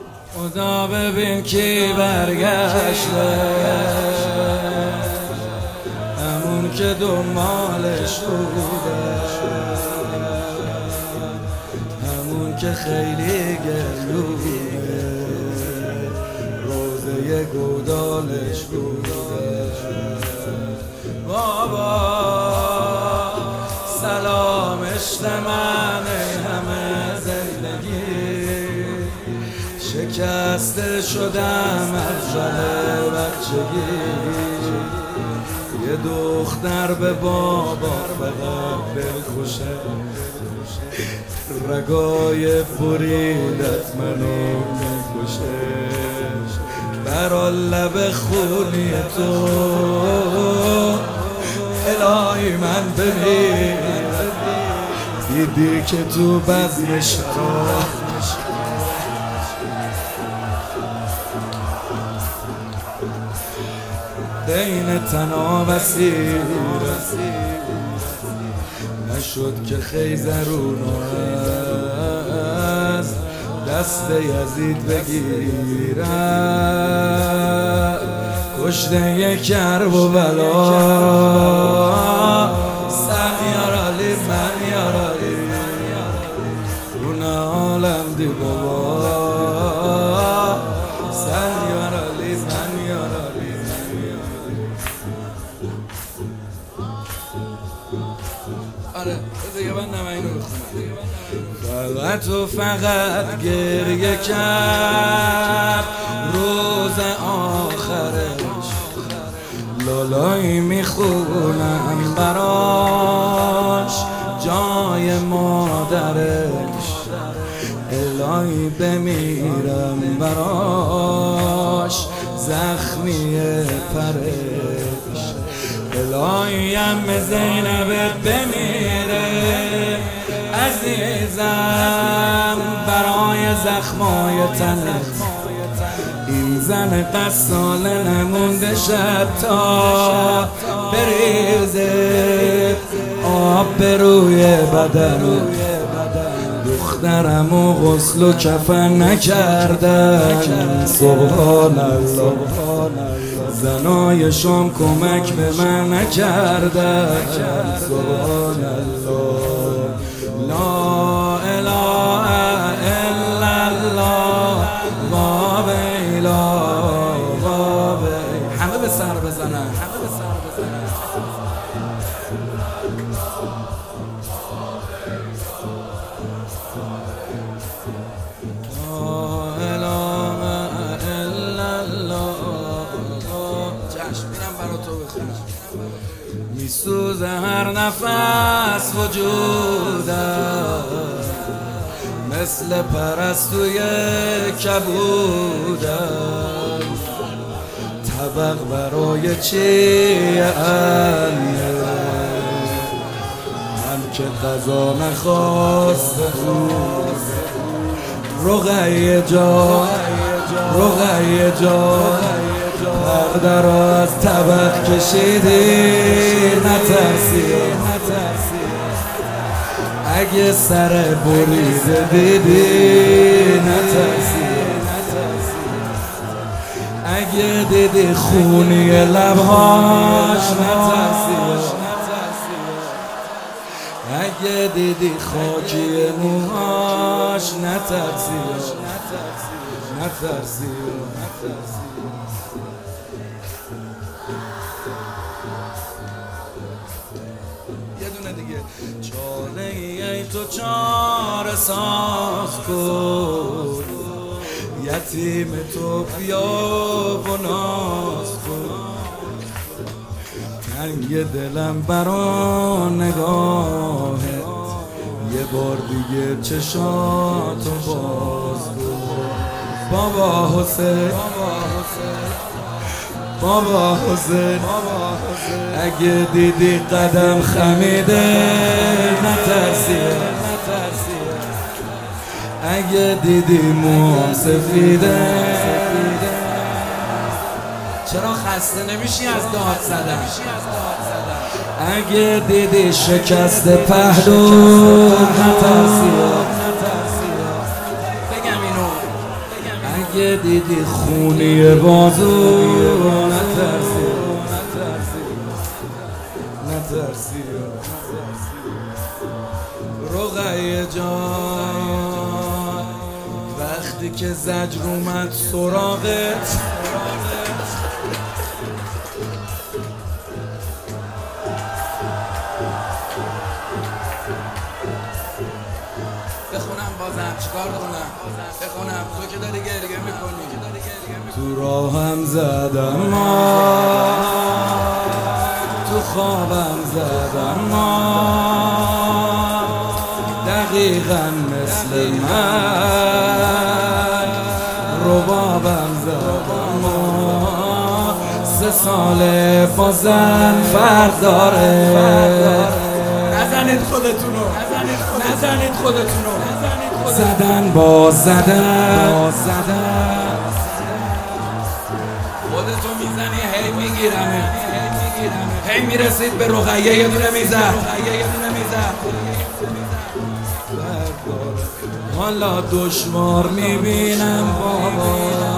خدا ببین کی برگشته، همون که دنبالش بوده، همون که خیلی گلوه روزه گودالش بوده. بابا سلام عشق من همه زندگی، شکسته شدم از جل بچگی، یه دختر به بابا فقط بکشه، رگای بریدت منو میکشه، برا لب خونی تو الهی من بمیرم، دیدی که تو بزم شراب بین تنا بسیر نشد که خیزرون از دست یزید بگیرم، کشته یک کرب و بلا سن یارالی من یارالی اون عالم دی بابا سن یارالی من یارالی. آره دیگه من نمینو بخونم. فقط و فقط گریه کرد روز آخرش، لالایی میخونم براش جای مادرش، الهی بمیرم براش زخمی پرش، الهی ام زینبت بمیره عزیزم برای زخمای تنت، این زن قصاله نمونده شب تا بریزه آب به روی بدن، دخترمو غسل و کفن نکردن سبحان الله، زنای شام کمک به من نکردن سبحان الله، لا اله الا الله باب ایلا باب. همه به سر بزنن، همه به سر بزنن. لا اله الا الله. چشم میرم برا تو بخونم. میسوزه هر نفس وجودم مثل پرستوی کبودم، طبق برای چی من که غذا نخواسته بود، رقیه جا رقیه جا پرده را از طبق کشیدی، نترسی اگه سر بریده دیدی، نترسی اگه دیدی خونی لبهاش، نترسی اگه دیدی خاکی موهاش، نترسی نترسی. یه دونه دیگه. چاله ای تو چاره ساز کن، یتیم تو بیا و ناز کن، تنگ دلم برا نگاهت، یه بار دیگه چشاتو باز کن. بابا حسین بابا حسین اگه دیدی قدم خمیده، نترسی اگه دیدی موام سفیده، چرا خسته نمیشی از داد زدن؟ اگه دیدی شکست پهلو، نترسی اگه دیدی خونی بازو نترسی رقیه جان، وقتی که زجر اومد سراغت بخونم بازم چیکار کنم؟ بخونم تو که داری گریه میکنی تو راهم زدم ما، تو خوابم زدم ما، دقیقا مثل من ربابم زدم ما. 3 ساله بازن فرق داره، نزنید خودتونو، نزنید خودتونو، زدن باز زدن خودتو میزنی هی میگیرمه، هی میرسید به رقیه یه دونه میزد. حالا دشوار میبینم بابا،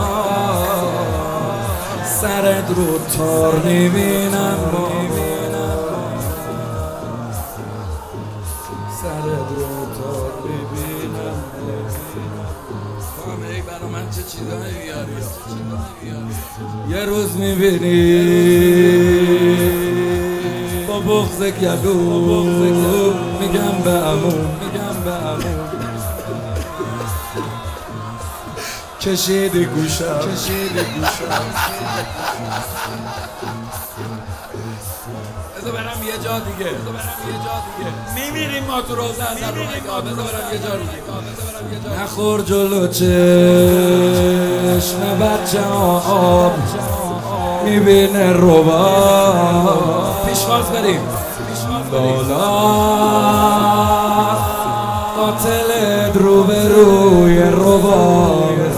سرت رو تار میبینم بابا، سرت رو تار میبینم. ای برا من چه چیزایی بیاری، یه روز میبینی با بغض گلو میگم به عموم کشیدی گوشم بذار برم یه جا دیگه، میمیریم ما تو روزه از بذار برم یه جا دیگه. نخور جلو چشم بچه آب میبینه رباب، پیشواز بریم بالا، قاتلت رو به روی رباب